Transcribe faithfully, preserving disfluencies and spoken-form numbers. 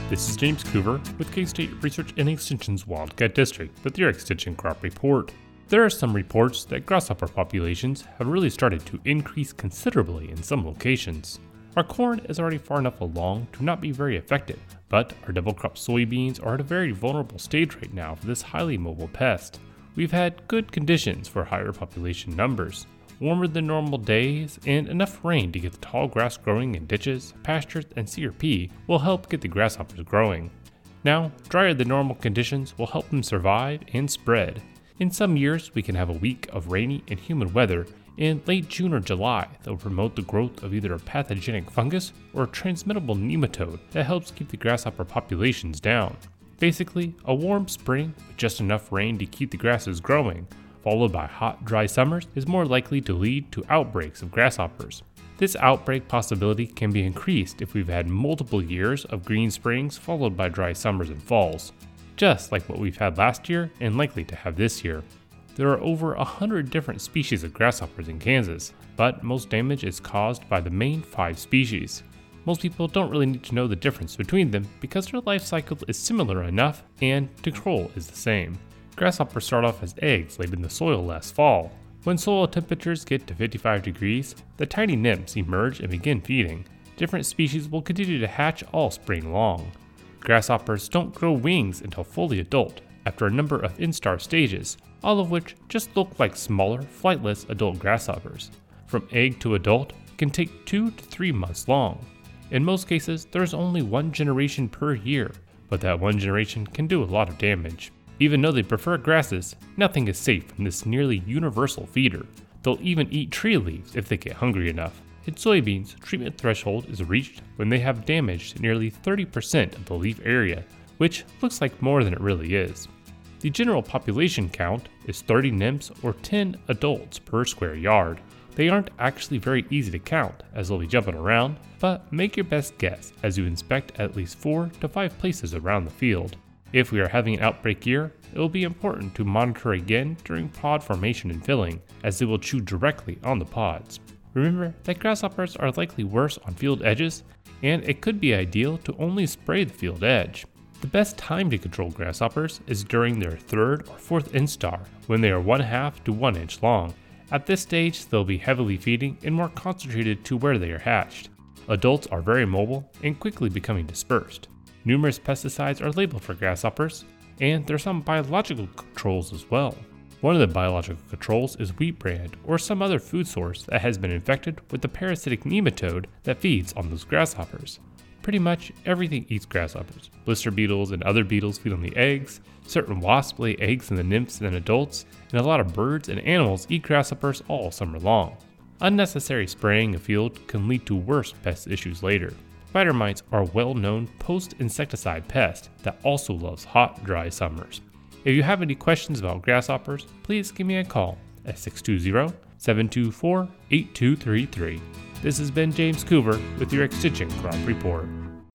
This is James Coover with K-State Research and Extension's Wildcat District with your Extension Crop Report. There are some reports that grasshopper populations have really started to increase considerably in some locations. Our corn is already far enough along to not be very affected, but our double crop soybeans are at a very vulnerable stage right now for this highly mobile pest. We've had good conditions for higher population numbers. Warmer than normal days and enough rain to get the tall grass growing in ditches, pastures, and C R P will help get the grasshoppers growing. Now, drier than normal conditions will help them survive and spread. In some years, we can have a week of rainy and humid weather in late June or July that will promote the growth of either a pathogenic fungus or a transmittable nematode that helps keep the grasshopper populations down. Basically, a warm spring with just enough rain to keep the grasses growing, followed by hot, dry summers, is more likely to lead to outbreaks of grasshoppers. This outbreak possibility can be increased if we've had multiple years of green springs followed by dry summers and falls, just like what we've had last year and likely to have this year. There are over a hundred different species of grasshoppers in Kansas, but most damage is caused by the main five species. Most people don't really need to know the difference between them because their life cycle is similar enough and control is the same. Grasshoppers start off as eggs laid in the soil last fall. When soil temperatures get to fifty-five degrees, the tiny nymphs emerge and begin feeding. Different species will continue to hatch all spring long. Grasshoppers don't grow wings until fully adult, after a number of instar stages, all of which just look like smaller, flightless adult grasshoppers. From egg to adult can take two to three months long. In most cases, there is only one generation per year, but that one generation can do a lot of damage. Even though they prefer grasses, nothing is safe from this nearly universal feeder. They'll even eat tree leaves if they get hungry enough. In soybeans, treatment threshold is reached when they have damaged nearly thirty percent of the leaf area, which looks like more than it really is. The general population count is thirty nymphs or ten adults per square yard. They aren't actually very easy to count as they'll be jumping around, but make your best guess as you inspect at least four to five places around the field. If we are having an outbreak year, it will be important to monitor again during pod formation and filling, as they will chew directly on the pods. Remember that grasshoppers are likely worse on field edges, and it could be ideal to only spray the field edge. The best time to control grasshoppers is during their third or fourth instar, when they are one half to one inch long. At this stage, they'll be heavily feeding and more concentrated to where they are hatched. Adults are very mobile and quickly becoming dispersed. Numerous pesticides are labeled for grasshoppers, and there are some biological controls as well. One of the biological controls is wheat bran or some other food source that has been infected with the parasitic nematode that feeds on those grasshoppers. Pretty much everything eats grasshoppers. Blister beetles and other beetles feed on the eggs, certain wasps lay eggs in the nymphs and adults, and a lot of birds and animals eat grasshoppers all summer long. Unnecessary spraying a field can lead to worse pest issues later. Spider mites are a well-known post-insecticide pest that also loves hot, dry summers. If you have any questions about grasshoppers, please give me a call at six two zero, seven two four, eight two three three. This has been James Coover with your Extension Crop Report.